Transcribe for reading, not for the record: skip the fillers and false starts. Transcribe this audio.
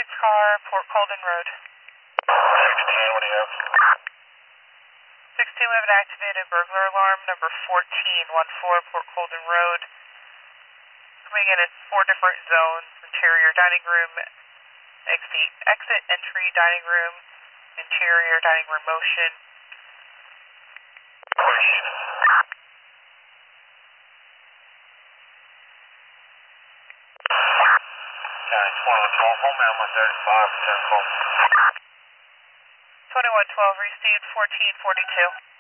car, Port Colden Road. 16, what do you have? 16, we have an activated burglar alarm, number 1414, Port Colden Road. Coming in 4 different zones: interior dining room, exit entry dining room, interior dining room motion. Question. County 2112, home at 135, return call. 2112, received 1442.